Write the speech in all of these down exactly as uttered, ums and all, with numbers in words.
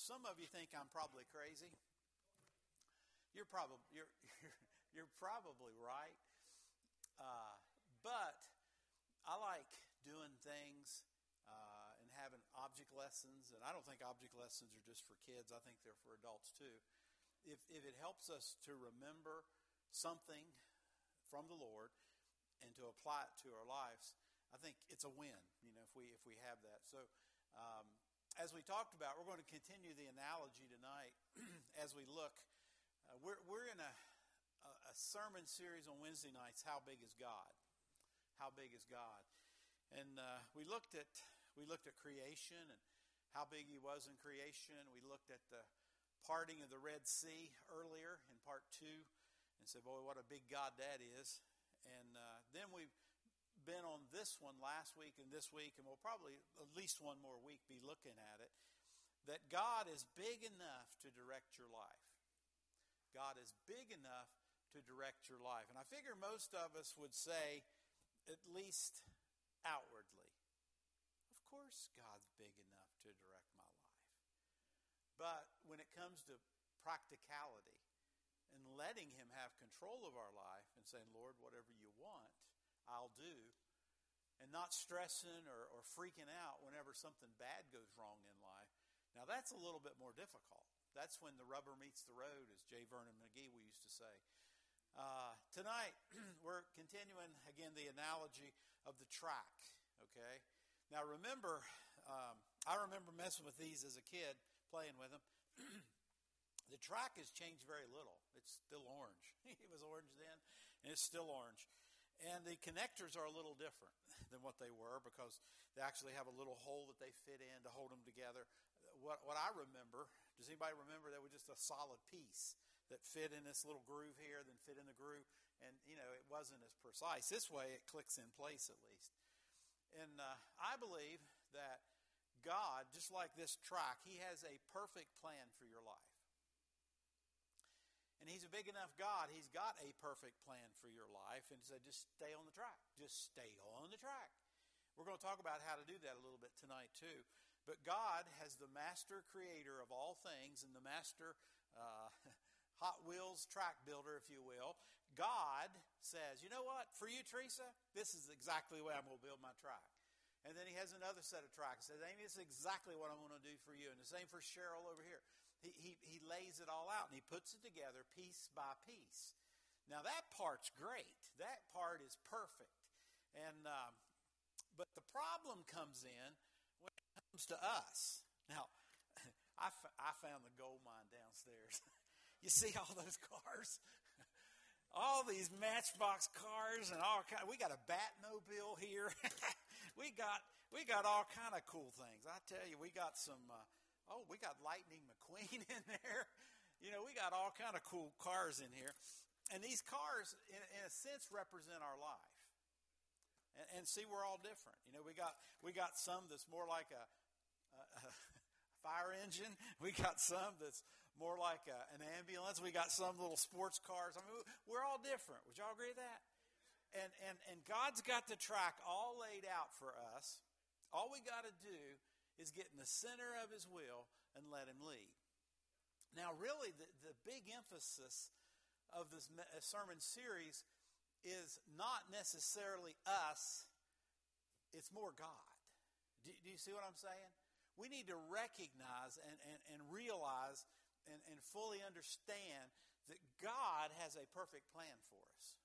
some of you think I'm probably crazy. You're probably you're you're, you're probably right. Uh, but I like doing things uh, and having object lessons. And I don't think object lessons are just for kids. I think they're for adults too. If if it helps us to remember something from the Lord and to apply it to our lives, I think it's a win. You know, if we if we have that. So. Um, As we talked about, we're going to continue the analogy tonight as we look. Uh, we're we're in a, a, a sermon series on Wednesday nights. How big is God? How big is God? And uh, we looked at we looked at creation and how big He was in creation. We looked at the parting of the Red Sea earlier in part two, and said, "Boy, what a big God that is!" And uh, then we. been on this one last week and this week, and we'll probably at least one more week be looking at it, that God is big enough to direct your life. God is big enough to direct your life. And I figure most of us would say, at least outwardly, of course God's big enough to direct my life. But when it comes to practicality and letting Him have control of our life and saying, Lord, whatever you want, I'll do, and not stressing or, or freaking out whenever something bad goes wrong in life. Now, that's a little bit more difficult. That's when the rubber meets the road, as J. Vernon McGee we used to say. Uh, tonight, we're continuing, again, the analogy of the track, okay? Now, remember, um, I remember messing with these as a kid, playing with them. The track has changed very little. It's still orange. It was orange then, and it's still orange. And the connectors are a little different than what they were because they actually have a little hole that they fit in to hold them together. What what I remember, does anybody remember that was just a solid piece that fit in this little groove here, then fit in the groove, and you know it wasn't as precise. This way it clicks in place at least. And uh, I believe that God, just like this track, He has a perfect plan for your life. And He's a big enough God, He's got a perfect plan for your life. And so just stay on the track. Just stay on the track. We're going to talk about how to do that a little bit tonight too. But God has the master creator of all things and the master uh, Hot Wheels track builder, if you will. God says, you know what, for you, Teresa, this is exactly the way I'm going to build my track. And then He has another set of tracks. He says, Amy, this is exactly what I'm going to do for you. And the same for Cheryl over here. He, he he lays it all out, and He puts it together piece by piece. Now, that part's great. That part is perfect. And um, but the problem comes in when it comes to us. Now, I, f- I found the gold mine downstairs. You see all those cars? All these Matchbox cars and all kind. We got a Batmobile here. we got we got all kind of cool things. I tell you, we got some. Uh, Oh, we got Lightning McQueen in there. You know, we got all kind of cool cars in here. And these cars, in, in a sense, represent our life. And, and see, we're all different. You know, we got we got some that's more like a, a, a fire engine. We got some that's more like a, an ambulance. We got some little sports cars. I mean, we're all different. Would y'all agree with that? And, and, and God's got the track all laid out for us. All we got to do is get in the center of His will and let Him lead. Now, really, the, the big emphasis of this sermon series is not necessarily us, it's more God. Do, do you see what I'm saying? We need to recognize and, and, and realize and, and fully understand that God has a perfect plan for us.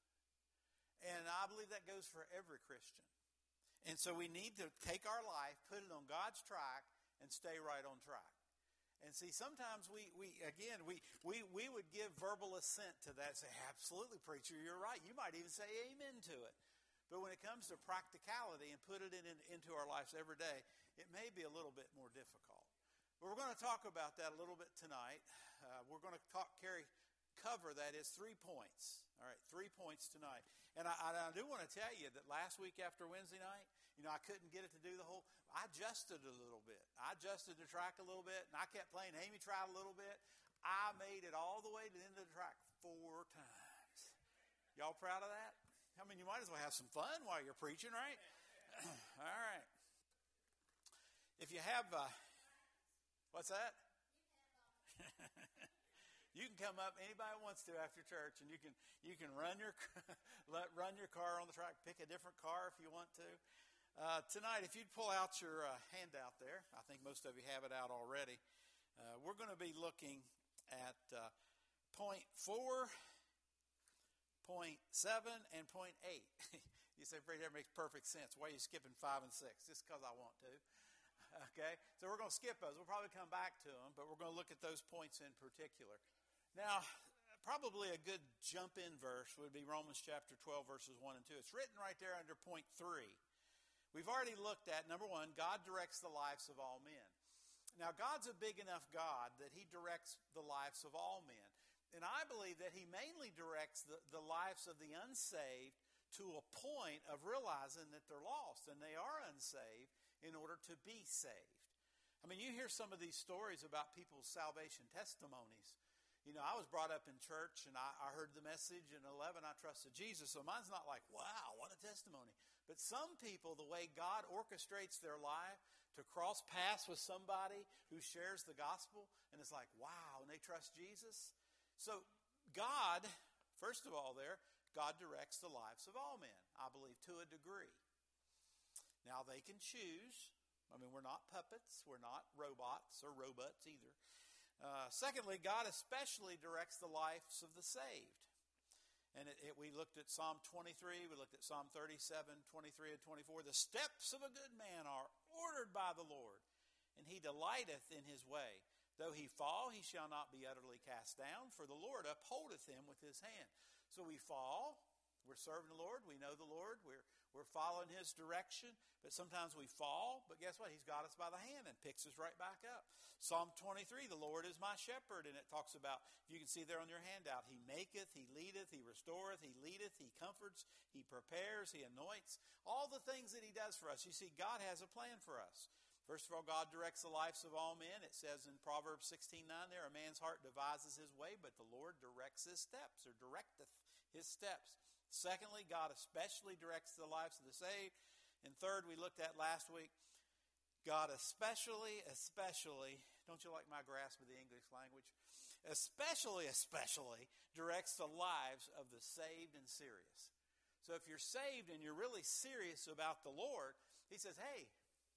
And I believe that goes for every Christian. And so we need to take our life, put it on God's track, and stay right on track. And see, sometimes we, we again, we, we, we would give verbal assent to that, say, absolutely, preacher, you're right. You might even say amen to it. But when it comes to practicality and put it in, in, into our lives every day, it may be a little bit more difficult. But we're going to talk about that a little bit tonight. Uh, we're going to talk, carry, cover that is three points. All right, three points tonight. And I, I do want to tell you that last week after Wednesday night, you know, I couldn't get it to do the whole, I adjusted a little bit. I adjusted the track a little bit, and I kept playing. Amy tried a little bit. I made it all the way to the end of the track four times. Y'all proud of that? I mean, you might as well have some fun while you're preaching, right? All right. If you have, uh, what's that? You can come up, anybody wants to after church, and you can you can run your let run your car on the track. Pick a different car if you want to. Uh, tonight, if you'd pull out your uh, handout there, I think most of you have it out already. Uh, we're going to be looking at uh, point four, point seven, and point eight. You say, Brady, that makes perfect sense. Why are you skipping five and six? Just because I want to. Okay, so we're going to skip those. We'll probably come back to them, but we're going to look at those points in particular. Now, probably a good jump-in verse would be Romans chapter twelve, verses one and two. It's written right there under point three. We've already looked at, number one, God directs the lives of all men. Now, God's a big enough God that he directs the lives of all men. And I believe that he mainly directs the, the lives of the unsaved to a point of realizing that they're lost and they are unsaved in order to be saved. I mean, you hear some of these stories about people's salvation testimonies. You know, I was brought up in church, and I, I heard the message in eleven, I trusted Jesus. So mine's not like, wow, what a testimony. But some people, the way God orchestrates their life to cross paths with somebody who shares the gospel, and it's like, wow, and they trust Jesus. So God, first of all there, God directs the lives of all men, I believe, to a degree. Now, they can choose. I mean, we're not puppets. We're not robots or robots either. Uh, secondly, God especially directs the lives of the saved. And it, it, we looked at Psalm twenty-three. We looked at Psalm thirty-seven, twenty-three, and twenty-four. The steps of a good man are ordered by the Lord, and he delighteth in his way. Though he fall, he shall not be utterly cast down, for the Lord upholdeth him with his hand. So we fall. We're serving the Lord. We know the Lord. We're we're following his direction. But sometimes we fall. But guess what? He's got us by the hand and picks us right back up. Psalm twenty-three, the Lord is my shepherd. And it talks about, you can see there on your handout, he maketh, he leadeth, he restoreth, he leadeth, he comforts, he prepares, he anoints. All the things that he does for us. You see, God has a plan for us. First of all, God directs the lives of all men. It says in Proverbs sixteen nine there, a man's heart devises his way, but the Lord directs his steps, or directeth his steps. Secondly, God especially directs the lives of the saved. And third, we looked at last week, God especially, especially, don't you like my grasp of the English language? Especially, especially directs the lives of the saved and serious. So if you're saved and you're really serious about the Lord, he says, hey,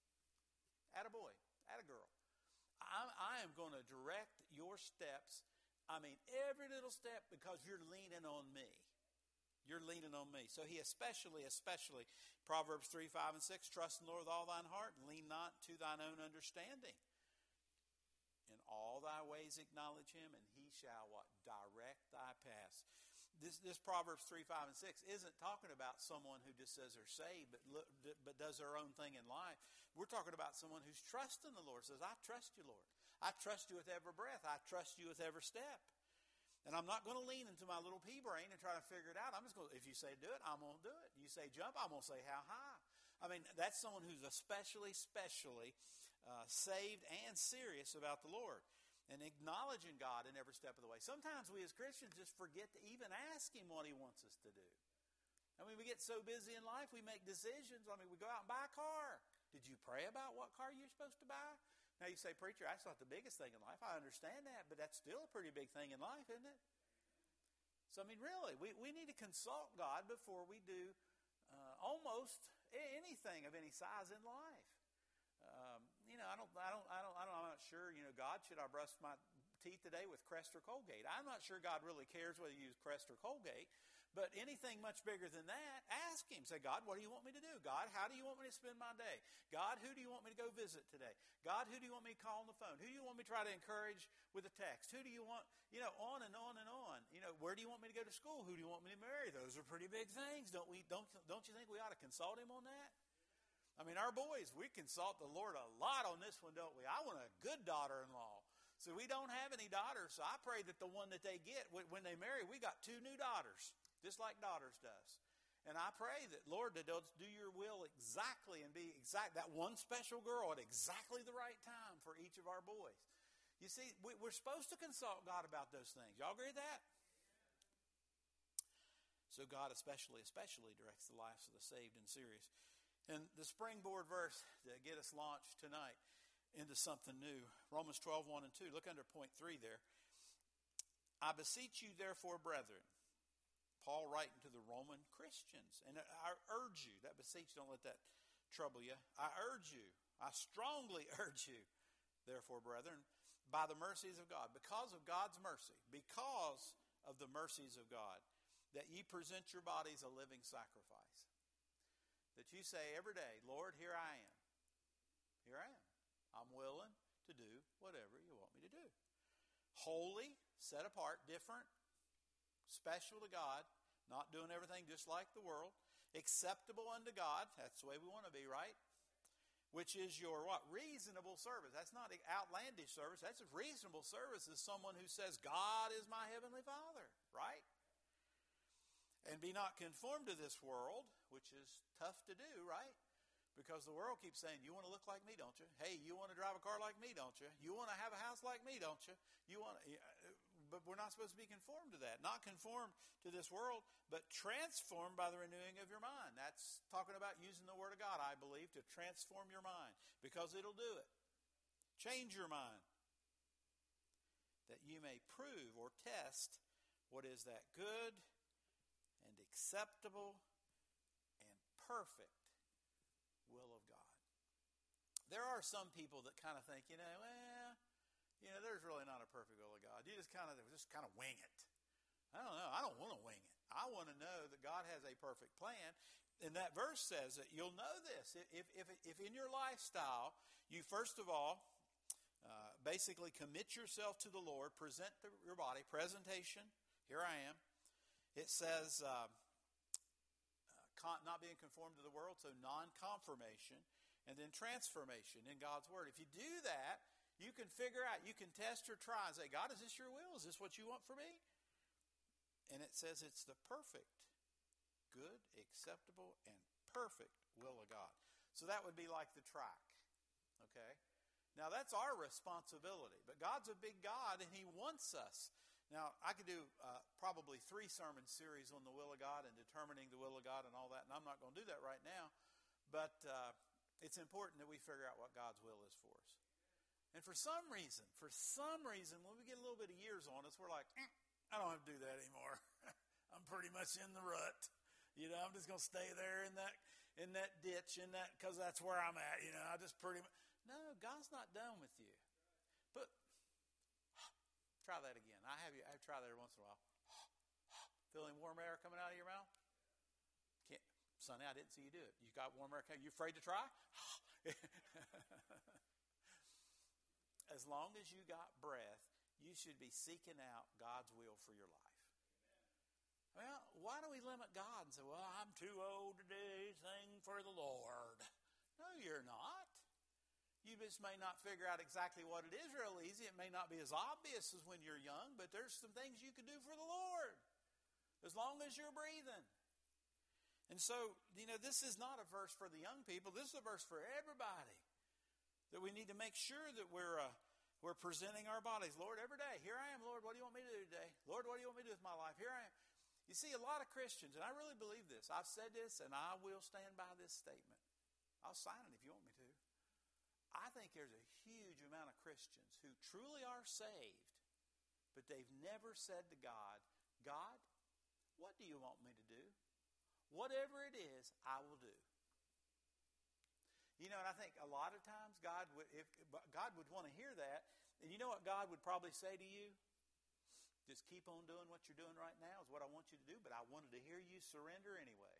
attaboy, attagirl, I'm, I am going to direct your steps. I mean, every little step, because you're leaning on me. You're leaning on me. So he especially, especially, Proverbs three, five, and six, trust in the Lord with all thine heart, and lean not to thine own understanding. In all thy ways acknowledge him, and he shall what? Direct thy paths. This, this Proverbs three, five, and six isn't talking about someone who just says they're saved, but, look, but does their own thing in life. We're talking about someone who's trusting the Lord, says, I trust you, Lord. I trust you with every breath. I trust you with every step. And I'm not going to lean into my little pea brain and try to figure it out. I'm just going to, if you say do it, I'm going to do it. You say jump, I'm going to say how high. I mean, that's someone who's especially, especially uh, saved and serious about the Lord and acknowledging God in every step of the way. Sometimes we as Christians just forget to even ask him what he wants us to do. I mean, we get so busy in life, we make decisions. I mean, we go out and buy a car. Did you pray about what car you're supposed to buy? Now you say, preacher, that's not the biggest thing in life. I understand that, but that's still a pretty big thing in life, isn't it? So, I mean, really, we, we need to consult God before we do uh, almost anything of any size in life. Um, you know, I don't, I don't, I don't, I don't, I'm not sure, you know, God, should I brush my teeth today with Crest or Colgate? I'm not sure God really cares whether you use Crest or Colgate. But anything much bigger than that, ask him. Say, God, what do you want me to do? God, how do you want me to spend my day? God, who do you want me to go visit today? God, who do you want me to call on the phone? Who do you want me to try to encourage with a text? Who do you want, you know, on and on and on. You know, where do you want me to go to school? Who do you want me to marry? Those are pretty big things. Don't we? Don't, don't you think we ought to consult him on that? I mean, our boys, we consult the Lord a lot on this one, don't we? I want a good daughter-in-law. So we don't have any daughters, so I pray that the one that they get, when they marry, we got two new daughters. Just like daughters does. And I pray that, Lord, that they'll do your will exactly and be exact, that one special girl at exactly the right time for each of our boys. You see, we, we're supposed to consult God about those things. Y'all agree with that? So God especially, especially directs the lives of the saved and serious. And the springboard verse to get us launched tonight, into something new. Romans twelve, one and two. Look under point three there. I beseech you, therefore, brethren. Paul writing to the Roman Christians. And I urge you, that beseech, don't let that trouble you. I urge you, I strongly urge you, therefore, brethren, by the mercies of God, because of God's mercy, because of the mercies of God, that ye present your bodies a living sacrifice. That you say every day, Lord, here I am. Here I am. I'm willing to do whatever you want me to do. Holy, set apart, different, special to God, not doing everything just like the world, acceptable unto God. That's the way we want to be, right? Which is your what? Reasonable service. That's not outlandish service. That's a reasonable service is someone who says, God is my heavenly Father, right? And be not conformed to this world, which is tough to do, right? Because the world keeps saying, you want to look like me, don't you? Hey, you want to drive a car like me, don't you? You want to have a house like me, don't you? You want to, but we're not supposed to be conformed to that. Not conformed to this world, but transformed by the renewing of your mind. That's talking about using the Word of God, I believe, to transform your mind. Because it'll do it. Change your mind. That you may prove or test what is that good and acceptable and perfect will of God. There are some people that kind of think, you know, well, you know, there's really not a perfect will of God. You just kind of just kind of wing it. I don't know. I don't want to wing it. I want to know that God has a perfect plan. And that verse says that you'll know this. If, if, if in your lifestyle, you first of all, uh, basically commit yourself to the Lord, present the, your body, presentation, here I am. It says, uh, uh, con- not being conformed to the world, so non-conformation, and then transformation in God's Word. If you do that, you can figure out, you can test or try and say, God, is this your will? Is this what you want for me? And it says it's the perfect, good, acceptable, and perfect will of God. So that would be like the track, okay? Now, that's our responsibility. But God's a big God, and He wants us. Now, I could do uh, probably three sermon series on the will of God and determining the will of God and all that, and I'm not going to do that right now. But uh, it's important that we figure out what God's will is for us. And for some reason, for some reason, when we get a little bit of years on us, we're like, eh, I don't have to do that anymore. I'm pretty much in the rut. You know, I'm just going to stay there in that in that ditch, in that because that's where I'm at. You know, I just pretty much. No, God's not done with you. But try that again. I have you. I try that every once in a while. Feeling warm air coming out of your mouth? Can't, Sonny, I didn't see you do it. You got warm air coming. You afraid to try? As long as you got breath, you should be seeking out God's will for your life. Well, why do we limit God and say, well, I'm too old to do anything for the Lord? No, you're not. You just may not figure out exactly what it is real easy. It may not be as obvious as when you're young, but there's some things you can do for the Lord as long as you're breathing. And so, you know, this is not a verse for the young people. This is a verse for everybody. That we need to make sure that we're uh, we're presenting our bodies. Lord, every day, here I am, Lord, what do you want me to do today? Lord, what do you want me to do with my life? Here I am. You see, a lot of Christians, and I really believe this. I've said this, and I will stand by this statement. I'll sign it if you want me to. I think there's a huge amount of Christians who truly are saved, but they've never said to God, God, what do you want me to do? Whatever it is, I will do. You know, and I think a lot of times God would, if God would want to hear that, and you know what God would probably say to you? Just keep on doing what you're doing right now is what I want you to do, but I wanted to hear you surrender anyway.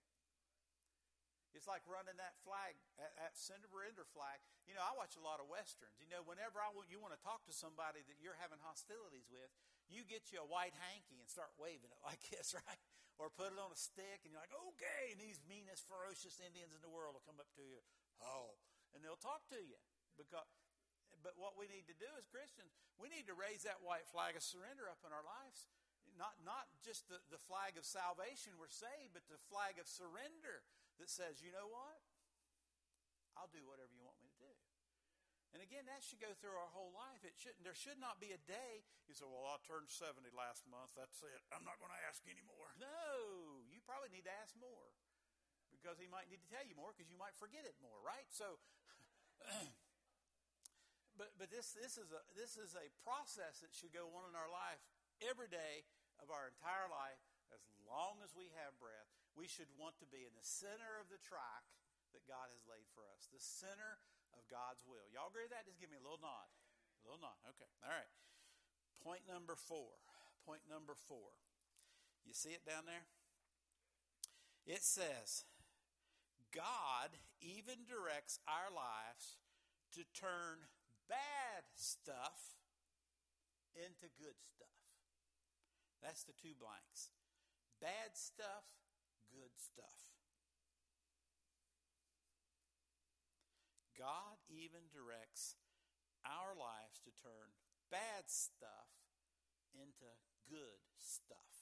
It's like running that flag, that surrender flag. You know, I watch a lot of Westerns. You know, whenever I want, you want to talk to somebody that you're having hostilities with, you get you a white hanky and start waving it like this, right? Or put it on a stick, and you're like, okay, and these meanest, ferocious Indians in the world will come up to you. Oh, and they'll talk to you. Because, but what we need to do as Christians, we need to raise that white flag of surrender up in our lives. Not, not just the, the flag of salvation we're saved, but the flag of surrender that says, you know what? I'll do whatever you want me to do. And again, that should go through our whole life. It shouldn't. There should not be a day you say, well, I turned seventy last month. That's it. I'm not going to ask anymore. No, you probably need to ask more. Because he might need to tell you more because you might forget it more, right? So, but but this this is a this is a process that should go on in our life every day of our entire life, as long as we have breath. We should want to be in the center of the track that God has laid for us, the center of God's will. Y'all agree with that? Just give me a little nod. A little nod. Okay. All right. Point number four. Point number four. You see it down there? It says, God even directs our lives to turn bad stuff into good stuff. That's the two blanks. Bad stuff, good stuff. God even directs our lives to turn bad stuff into good stuff.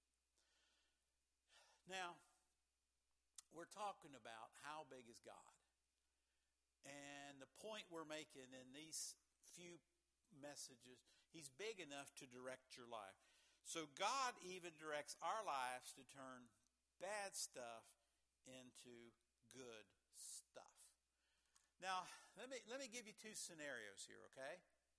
Now, we're talking about how big is God. And the point we're making in these few messages, he's big enough to direct your life. So God even directs our lives to turn bad stuff into good stuff. Now, let me let me give you two scenarios here, okay?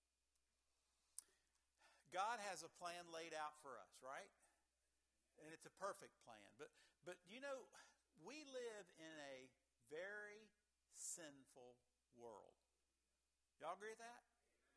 God has a plan laid out for us, right? And it's a perfect plan. But but you know, we live in a very sinful world. Y'all agree with that?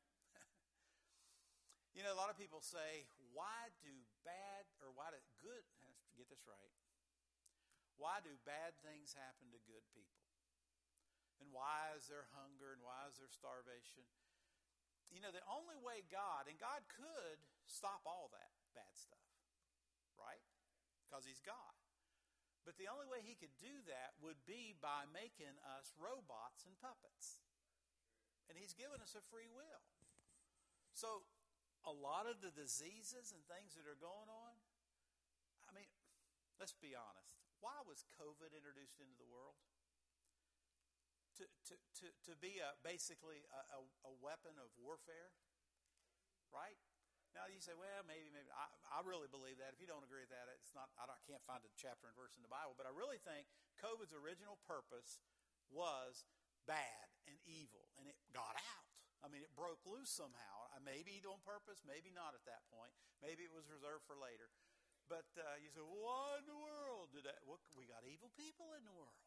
You know, a lot of people say, why do bad, or why do good, get this right, why do bad things happen to good people? And why is there hunger, and why is there starvation? You know, the only way God, and God could stop all that bad stuff, right? Because he's God. But the only way he could do that would be by making us robots and puppets. And he's given us a free will. So, a lot of the diseases and things that are going on, I mean, let's be honest. Why was COVID introduced into the world? To to to, to be a, basically a, a, a weapon of warfare, right? Now you say, well, maybe, maybe. I, I really believe that. If you don't agree with that, it's not. I, don't, I can't find a chapter and verse in the Bible, but I really think COVID's original purpose was bad and evil, and it got out. I mean, it broke loose somehow. Maybe on purpose, maybe not at that point. Maybe it was reserved for later. But uh, you say, well, why in the world did that? Well, we got evil people in the world.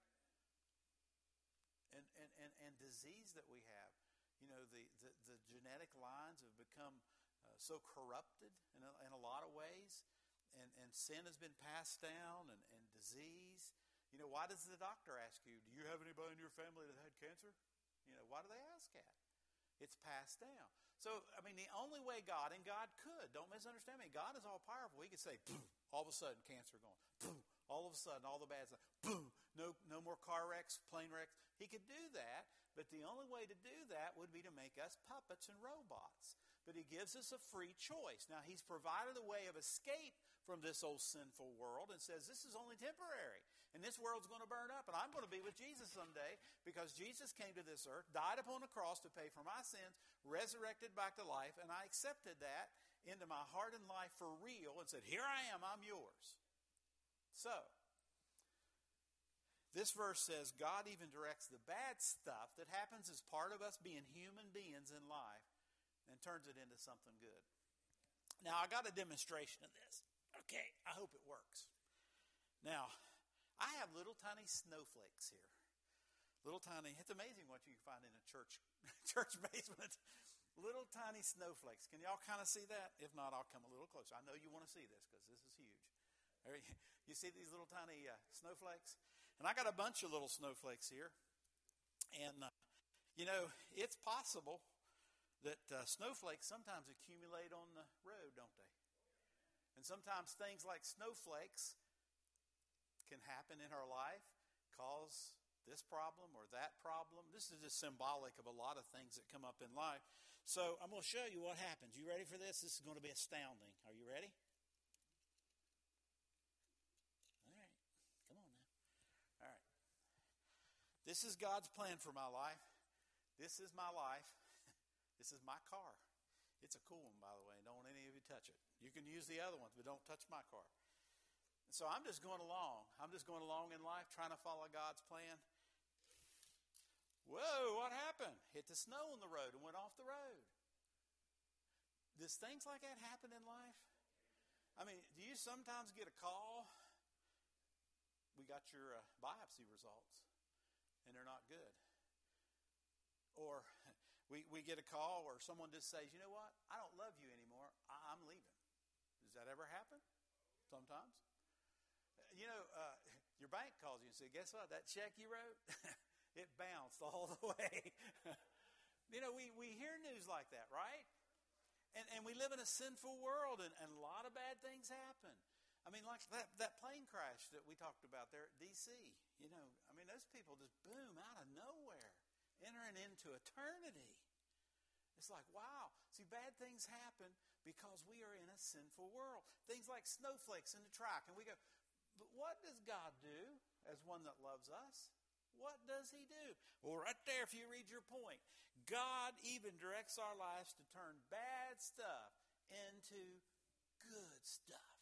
And, and, and, and disease that we have. You know, the, the, the genetic lines have become uh, so corrupted in a, in a lot of ways. And, and sin has been passed down, and, and disease. You know, why does the doctor ask you, do you have anybody in your family that had cancer? You know, why do they ask that? It's passed down. So, I mean, the only way God, and God could, don't misunderstand me, God is all powerful. He could say, boom, all of a sudden, cancer gone. Boom, all of a sudden, all the bad stuff. Boom, no, no more car wrecks, plane wrecks. He could do that, but the only way to do that would be to make us puppets and robots. But he gives us a free choice. Now, he's provided a way of escape from this old sinful world and says this is only temporary. And this world's going to burn up, and I'm going to be with Jesus someday because Jesus came to this earth, died upon the cross to pay for my sins, resurrected back to life, and I accepted that into my heart and life for real and said, here I am, I'm yours. So, this verse says God even directs the bad stuff that happens as part of us being human beings in life and turns it into something good. Now, I got a demonstration of this. Okay, I hope it works. Now, I have little tiny snowflakes here. Little tiny, it's amazing what you can find in a church church basement. Little tiny snowflakes. Can y'all kind of see that? If not, I'll come a little closer. I know you want to see this because this is huge. You see these little tiny uh, snowflakes? And I got a bunch of little snowflakes here. And, uh, you know, it's possible that uh, snowflakes sometimes accumulate on the road, don't they? And sometimes things like snowflakes can happen in our life, cause this problem or that problem. This is just symbolic of a lot of things that come up in life. So I'm going to show you what happens. You ready for this? This is going to be astounding. Are you ready? All right. Come on now. All right. This is God's plan for my life. This is my life. This is my car. It's a cool one, by the way. Don't want any of you touch it. You can use the other ones, but don't touch my car. So I'm just going along. I'm just going along in life, trying to follow God's plan. Whoa, what happened? Hit the snow on the road and went off the road. Does things like that happen in life? I mean, do you sometimes get a call? We got your uh, biopsy results, and they're not good. Or we, we get a call or someone just says, you know what? I don't love you anymore. I, I'm leaving. Does that ever happen? Sometimes. You know, uh, your bank calls you and says, guess what? That check you wrote, it bounced all the way. You know, we, we hear news like that, right? And and we live in a sinful world, and, and a lot of bad things happen. I mean, like that, that plane crash that we talked about there at D C. You know, I mean, those people just boom out of nowhere, entering into eternity. It's like, wow. See, bad things happen because we are in a sinful world. Things like snowflakes in the track. And we go, but what does God do as one that loves us? What does he do? Well, right there, if you read your point, God even directs our lives to turn bad stuff into good stuff.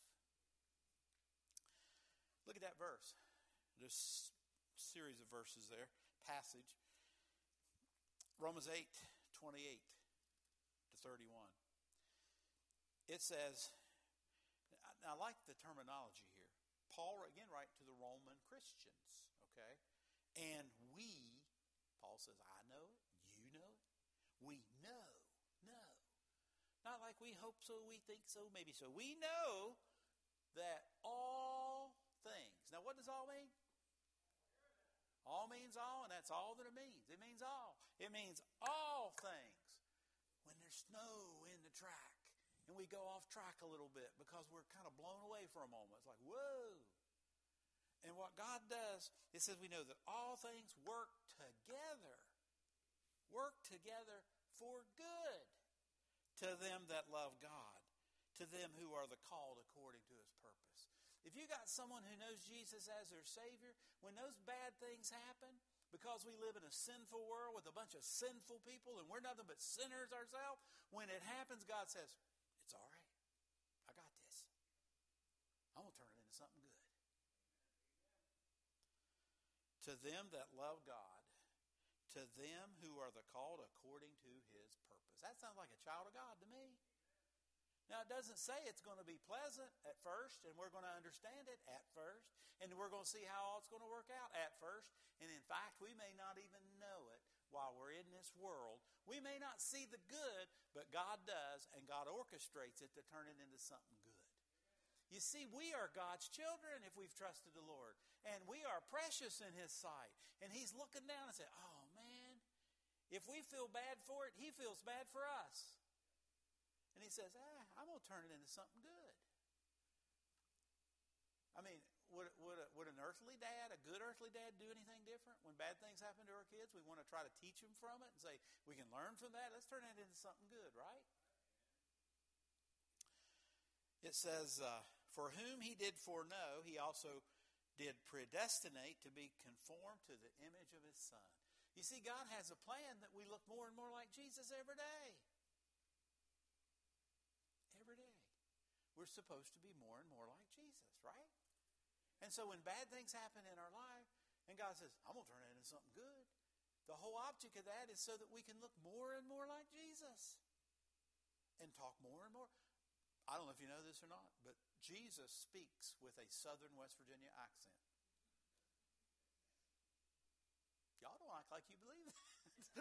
Look at that verse. There's a series of verses there, passage. Romans eight, twenty-eight to thirty-one. It says, I like the terminology here. Paul, again, writes to the Roman Christians, okay? And we, Paul says, I know it, you know it, we know, know. Not like we hope so, we think so, maybe so. We know that all things. Now, what does all mean? All means all, and that's all that it means. It means all. It means all things. When there's snow in the track, and we go off track a little bit because we're kind of blown away for a moment. It's like, whoa. And what God does, it says we know that all things work together. Work together for good to them that love God, to them who are the called according to his purpose. If you got someone who knows Jesus as their Savior, when those bad things happen, because we live in a sinful world with a bunch of sinful people and we're nothing but sinners ourselves, when it happens, God says, it's all right. I got this. I'm going to turn it into something good. To them that love God, to them who are the called according to his purpose. That sounds like a child of God to me. Now, it doesn't say it's going to be pleasant at first, and we're going to understand it at first, and we're going to see how all it's going to work out at first. And in fact, we may not even know it while we're in this world. We may not see the good, but God does, and God orchestrates it to turn it into something good. You see, we are God's children if we've trusted the Lord, and we are precious in his sight. And he's looking down and saying, oh, man, if we feel bad for it, he feels bad for us. And he says, ah, I'm going to turn it into something good. I mean, would, would, a, would an earthly dad, a good earthly dad, do anything different? When bad things happen to our kids, we want to try to teach them from it and say, we can learn from that. Let's turn it into something good, right? It says, uh, for whom he did foreknow, he also did predestinate to be conformed to the image of his Son. You see, God has a plan that we look more and more like Jesus every day. Every day. We're supposed to be more and more like Jesus, right? And so when bad things happen in our life, and God says, I'm going to turn it into something good, the whole object of that is so that we can look more and more like Jesus and talk more and more. I don't know if you know this or not, but Jesus speaks with a Southern West Virginia accent. Y'all don't act like you believe that.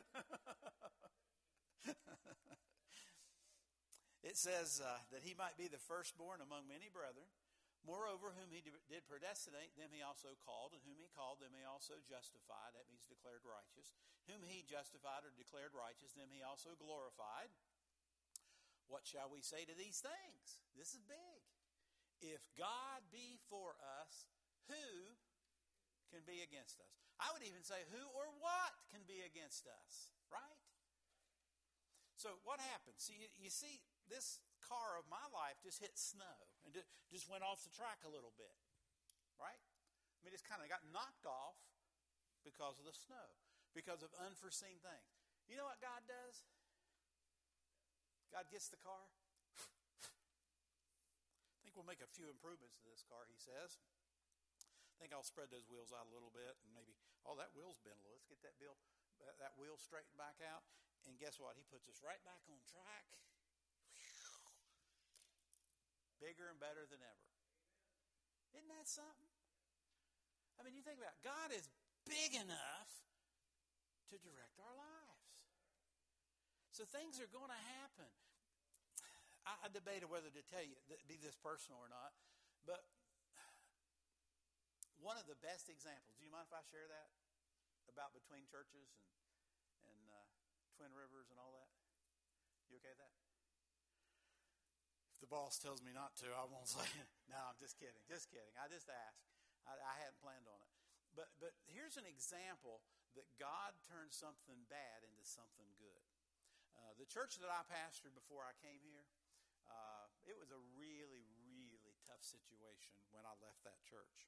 It says uh, that he might be the firstborn among many brethren. Moreover, whom he did predestinate, them he also called, and whom he called, them he also justified. That means declared righteous. Whom he justified or declared righteous, them he also glorified. What shall we say to these things? This is big. If God be for us, who can be against us? I would even say who or what can be against us, right? So what happens? See, you, you see, this car of my life just hit snow and just went off the track a little bit, right? I mean, it's kind of got knocked off because of the snow, because of unforeseen things. You know what God does? God gets the car. I think we'll make a few improvements to this car, he says. I think I'll spread those wheels out a little bit and maybe, oh, that wheel's bent a little. Let's get that wheel, that, that wheel straightened back out. And guess what? He puts us right back on track. Bigger and better than ever. Isn't that something? I mean, you think about it. God is big enough to direct our lives. So things are going to happen. I, I debated whether to tell you, be this personal or not, but one of the best examples, do you mind if I share that? About between churches and, and uh, Twin Rivers and all that? You okay with that? If the boss tells me not to, I won't say it. No, I'm just kidding. Just kidding. I just asked. I, I hadn't planned on it. But, but here's an example that God turned something bad into something good. Uh, the church that I pastored before I came here, uh, it was a really, really tough situation when I left that church.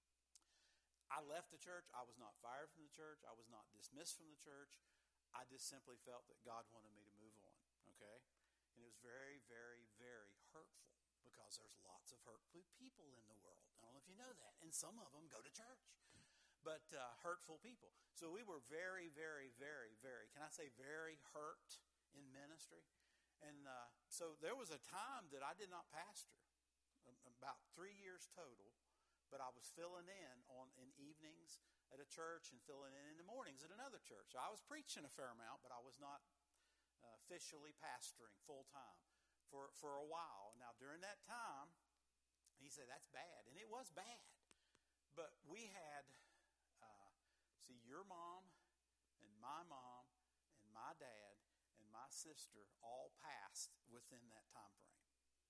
I left the church. I was not fired from the church. I was not dismissed from the church. I just simply felt that God wanted me to move on, okay? And it was very, very, very hurtful because there's lots of hurtful people in the world. I don't know if you know that. And some of them go to church. But uh, hurtful people. So we were very, very, very, very, can I say very hurt in ministry? And uh, so there was a time that I did not pastor, about three years total. But I was filling in on in evenings at a church and filling in in the mornings at another church. So I was preaching a fair amount, but I was not uh, officially pastoring full time for, for a while. Now, during that time, he said, that's bad. And it was bad. But we had, uh, see, your mom and my mom and my dad and my sister all passed within that time frame.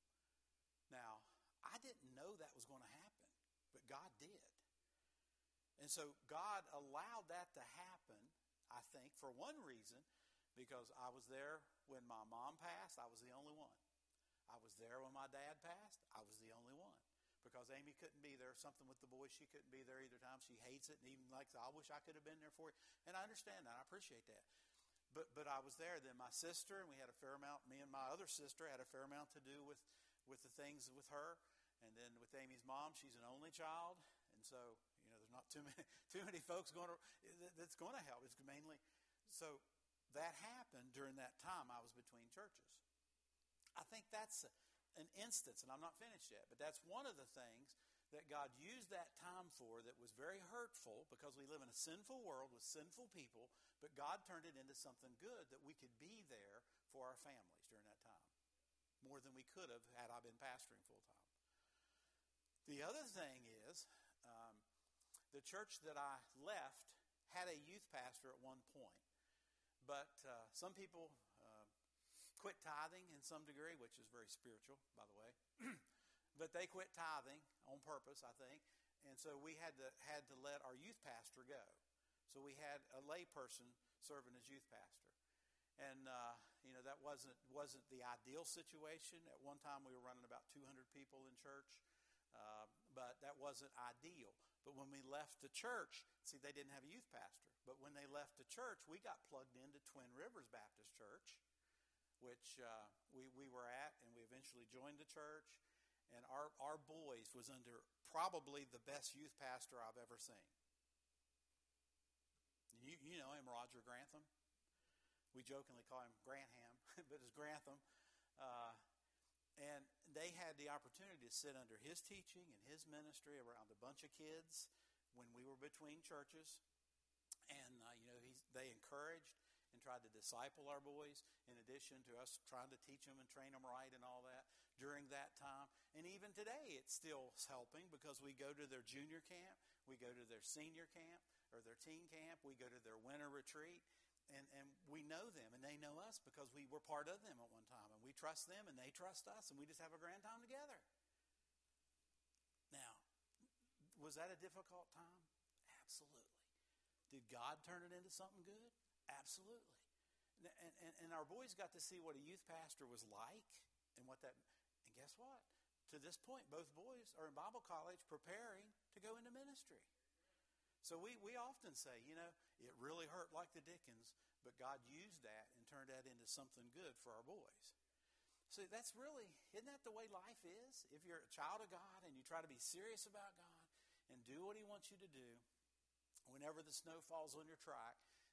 Now, I didn't know that was going to happen. But God did. And so God allowed that to happen, I think, for one reason, because I was there when my mom passed. I was the only one. I was there when my dad passed. I was the only one. Because Amy couldn't be there. Something with the boys, she couldn't be there either time. She hates it. And even like, I wish I could have been there for you. And I understand that. I appreciate that. But but I was there. Then my sister, and we had a fair amount, me and my other sister had a fair amount to do with, with the things with her. And then with Amy's mom, she's an only child, and so you know there's not too many too many folks going to that's going to help. It's mainly so that happened during that time I was between churches. I think that's an instance, and I'm not finished yet, but that's one of the things that God used that time for that was very hurtful because we live in a sinful world with sinful people. But God turned it into something good that we could be there for our families during that time, more than we could have had I been pastoring full time. The other thing is, um, the church that I left had a youth pastor at one point. But uh, some people uh, quit tithing in some degree, which is very spiritual, by the way. But they quit tithing on purpose, I think. And so we had to had to let our youth pastor go. So we had a lay person serving as youth pastor. And, uh, you know, that wasn't wasn't the ideal situation. At one time we were running about two hundred people in church. Uh, but that wasn't ideal. But when we left the church, see, they didn't have a youth pastor. But when they left the church, we got plugged into Twin Rivers Baptist Church, which uh, we, we were at, and we eventually joined the church. And our, our boys was under probably the best youth pastor I've ever seen. You, you know him, Roger Grantham. We jokingly call him Grantham, but it's Grantham. Uh, And they had the opportunity to sit under his teaching and his ministry around a bunch of kids when we were between churches. And, uh, you know, he's, they encouraged and tried to disciple our boys in addition to us trying to teach them and train them right and all that during that time. And even today it's still helping because we go to their junior camp, we go to their senior camp or their teen camp, we go to their winter retreat. And and we know them, and they know us because we were part of them at one time. And we trust them, and they trust us, and we just have a grand time together. Now, was that a difficult time? Absolutely. Did God turn it into something good? Absolutely. And, and, and our boys got to see what a youth pastor was like, and what that. And guess what? To this point, both boys are in Bible college preparing to go into ministry. So we, we often say, you know, it really hurt like the dickens, but God used that and turned that into something good for our boys. So that's really, isn't that the way life is? If you're a child of God and you try to be serious about God and do what he wants you to do, whenever the snow falls on your track,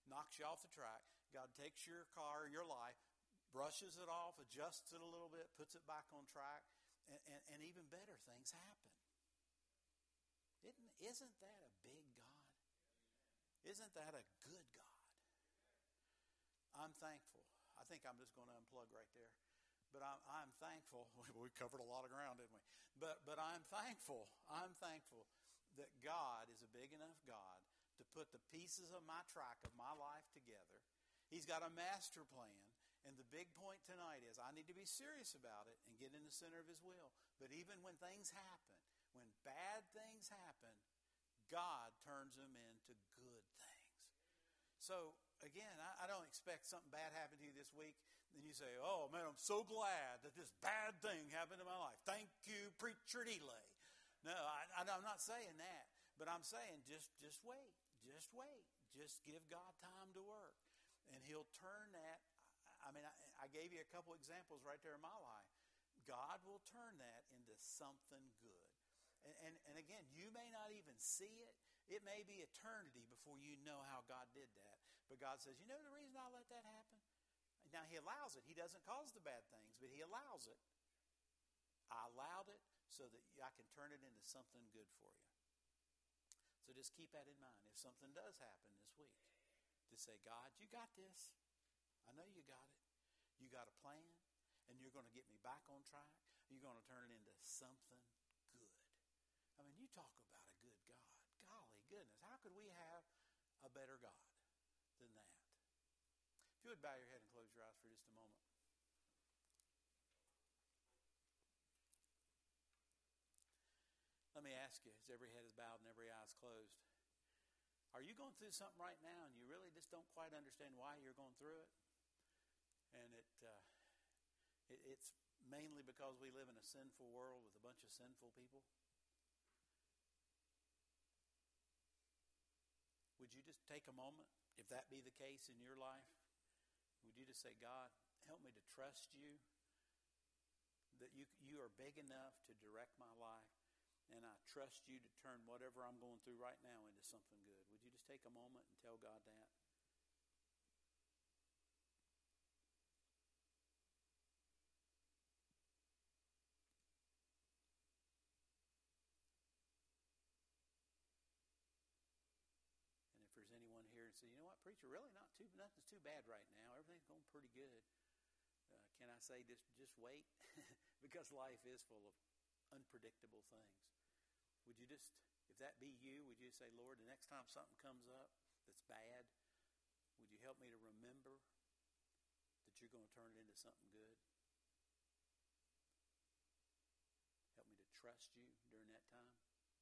knocks you off the track. God takes your car, your life, brushes it off, adjusts it a little bit, puts it back on track, and, and, and even better things happen. Isn't, isn't that a big God? Isn't that a good God? I'm thankful. I think I'm just going to unplug right there. But I'm, I'm thankful. We covered a lot of ground, didn't we? But, but I'm thankful. I'm thankful that God is a big enough God to put the pieces of my track of my life together. He's got a master plan. And the big point tonight is I need to be serious about it and get in the center of His will. But even when things happen, when bad things happen, God turns them into good things. So, again, I, I don't expect something bad happened to you this week. Then you say, oh, man, I'm so glad that this bad thing happened in my life. Thank you, Preacher Delay. No, I, I'm not saying that. But I'm saying just, just wait. Just wait. Just give God time to work. And He'll turn that. I mean, I, I gave you a couple examples right there in my life. God will turn that into something good. And, and, and again, you may not even see it. It may be eternity before you know how God did that. But God says, you know the reason I let that happen? Now, He allows it. He doesn't cause the bad things, but He allows it. I allowed it so that I can turn it into something good for you. So just keep that in mind. If something does happen this week, just say, God, you got this. I know you got it. You got a plan, and you're going to get me back on track. You're going to turn it into something good. I mean, you talk about a good God. Golly goodness, how could we have a better God than that? If you would bow your head and close your eyes for just a moment. Let me ask you, as every head is bowed and every eye is closed, are you going through something right now and you really just don't quite understand why you're going through it? And it, uh, it it's mainly because we live in a sinful world with a bunch of sinful people? Would you just take a moment, if that be the case in your life, would you just say, God, help me to trust you, that you, you are big enough to direct my life, and I trust you to turn whatever I'm going through right now into something good. Would you just take a moment and tell God that? And if there's anyone here and say, you know what, preacher, really not too, nothing's too bad right now. Everything's going pretty good. Uh, can I say just, just wait? Because life is full of unpredictable things. Would you just, if that be you, would you say, Lord, the next time something comes up that's bad, would you help me to remember that you're going to turn it into something good? Help me to trust you during that time.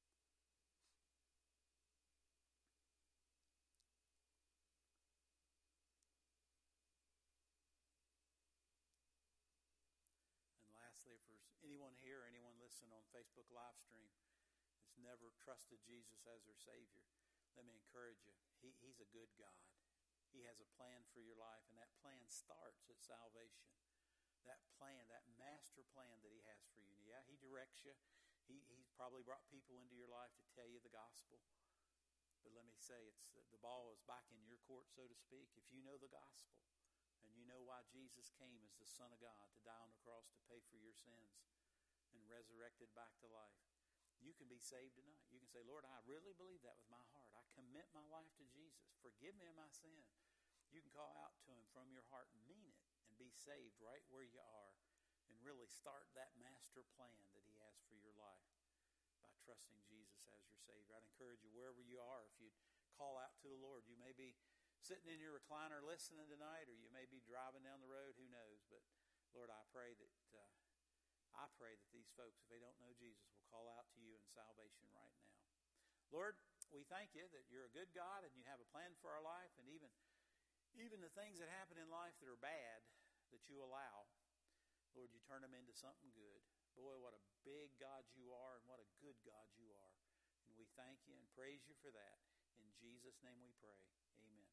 And lastly, if there's anyone here or anyone listening on Facebook live stream that's never trusted Jesus as their Savior, let me encourage you. He, he's a good God. He has a plan for your life, and that plan starts at salvation. That plan, that master plan that He has for you. Yeah, He directs you. He, he's probably brought people into your life to tell you the gospel. But let me say, it's the ball is back in your court, so to speak. If you know the gospel, and you know why Jesus came as the Son of God to die on the cross to pay for your sins and resurrected back to life, you can be saved tonight. You can say, Lord, I really believe that with my heart. I commit my life to Jesus. Forgive me of my sin. You can call out to Him from your heart and mean it and be saved right where you are and really start that master plan that He has for your life by trusting Jesus as your Savior. I'd encourage you, wherever you are, if you'd call out to the Lord. You may be sitting in your recliner listening tonight, or you may be driving down the road. Who knows? But, Lord, I pray that... Uh, I pray that these folks, if they don't know Jesus, will call out to you in salvation right now. Lord, we thank you that you're a good God and you have a plan for our life, and even, even the things that happen in life that are bad that you allow, Lord, you turn them into something good. Boy, what a big God you are and what a good God you are. And we thank you and praise you for that. In Jesus' name we pray. Amen.